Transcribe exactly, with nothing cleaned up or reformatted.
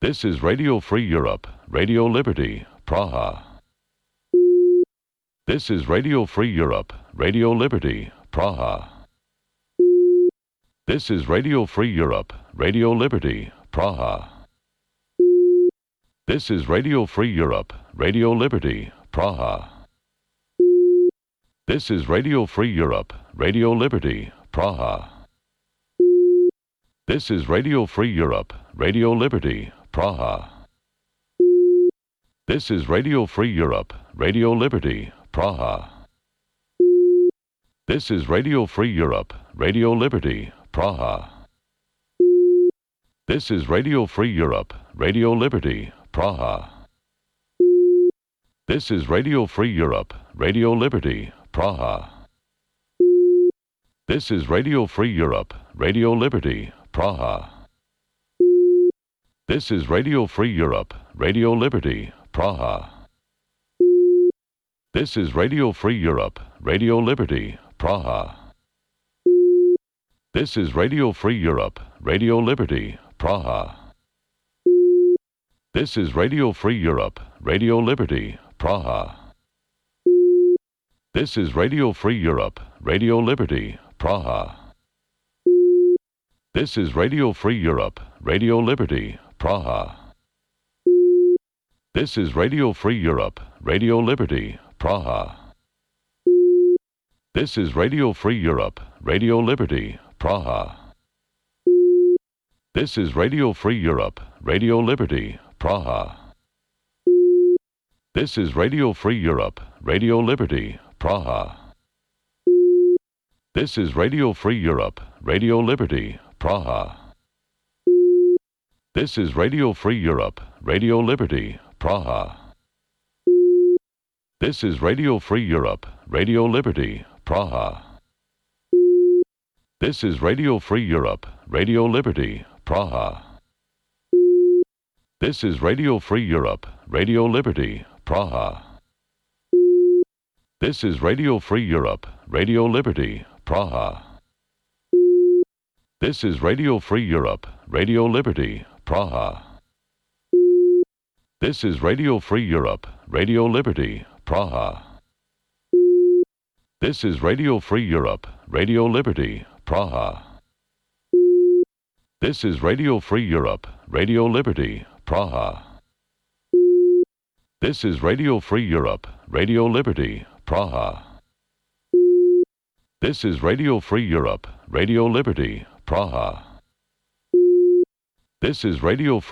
This is Radio Free Europe, Radio Liberty, Praha. This is Radio Free Europe, Radio Liberty, Praha. This is Radio Free Europe, Radio Liberty, Praha. This is Radio Free Europe, Radio Liberty, Praha. This is Radio Free Europe, Radio Liberty, Praha. This is Radio Free Europe, Radio Liberty, Praha. This is Radio Free Europe, Radio Liberty, Praha. This is Radio Free Europe, Radio Liberty, Praha. This is Radio Free Europe, Radio Liberty, Praha. This is Radio Free Europe, Radio Liberty, Praha. This is Radio Free Europe, Radio Liberty, Praha. This is Radio Free Europe, Radio Liberty, Praha. This is Radio Free Europe, Radio Liberty, Praha. This is Radio Free Europe, Radio Liberty, Praha. This is Radio Free Europe, Radio Liberty, Praha. This is Radio Free Europe, Radio Liberty, Praha. This is Radio Free Europe, Radio Liberty, Praha. This is Radio Free Europe, Radio Liberty, Praha. This is Radio Free Europe, Radio Liberty, Praha. This is Radio Free Europe, Radio Liberty, Praha. This is Radio Free Europe, Radio Liberty, Praha. This is Radio Free Europe, Radio Liberty, Praha. This is Radio Free Europe, Radio Liberty, Praha. This is Radio Free Europe, Radio Liberty, Praha. This is Radio Free Europe, Radio Liberty, Praha. This is Radio Free Europe, Radio Liberty, Praha. This is Radio Free Europe, Radio Liberty, Praha. This is Radio Free Europe, Radio Liberty, Praha. This is Radio Free Europe, Radio Liberty, Praha. This is Radio Free Europe, Radio Liberty, Praha. This is Radio Free Europe, Radio Liberty, Praha. This is Radio Free Europe, Radio Liberty, Praha. This is Radio Free Europe, Radio Liberty, Praha. This is Radio Free